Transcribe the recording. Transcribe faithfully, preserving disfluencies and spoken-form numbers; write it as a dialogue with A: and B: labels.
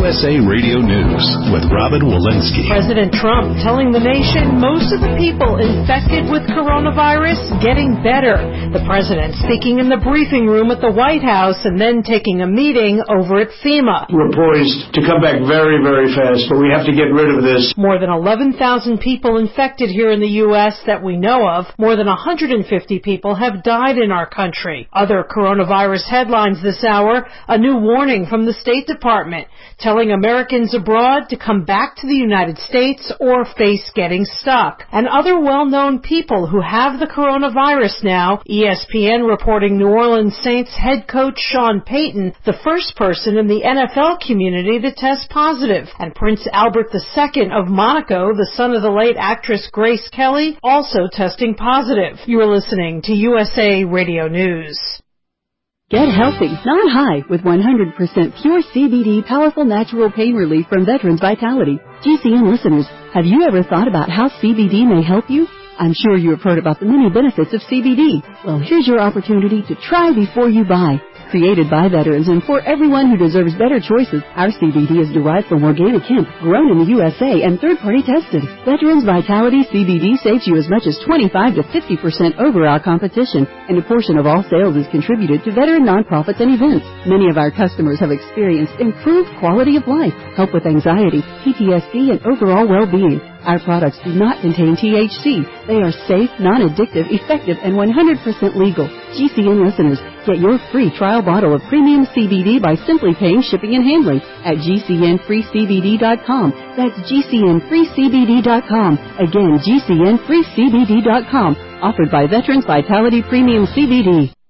A: S A Radio News with Robin Walensky.
B: President Trump telling the nation most of the people infected with coronavirus getting better. The president speaking in the briefing room at the White House and then taking a meeting over at FEMA.
C: We're poised to come back very, very fast, but we have to get rid of this.
B: More than eleven thousand people infected here in the U S that we know of. More than one hundred fifty people have died in our country. Other coronavirus headlines this hour, a new warning from the State Department telling Americans abroad to come back to the United States or face getting stuck. And other well-known people who have the coronavirus now. E S P N reporting New Orleans Saints head coach Sean Payton, the first person in the N F L community to test positive. And Prince Albert the Second of Monaco, the son of the late actress Grace Kelly, also testing positive. You are listening to U S A Radio News.
D: Get healthy, not high, with one hundred percent pure C B D powerful natural pain relief from Veterans Vitality. G C N listeners, have you ever thought about how C B D may help you? I'm sure you have heard about the many benefits of C B D. Well, here's your opportunity to try before you buy. Created by veterans and for everyone who deserves better choices, our C B D is derived from organic hemp, grown in the U S A and third-party tested. Veterans Vitality C B D saves you as much as twenty-five to fifty percent over our competition, and a portion of all sales is contributed to veteran nonprofits and events. Many of our customers have experienced improved quality of life, help with anxiety, P T S D, and overall well-being. Our products do not contain T H C. They are safe, non-addictive, effective, and one hundred percent legal. G C N listeners, get your free trial bottle of premium C B D by simply paying shipping and handling at G C N free C B D dot com. That's G C N free C B D dot com. Again, G C N free C B D dot com. Offered by Veterans Vitality Premium C B D.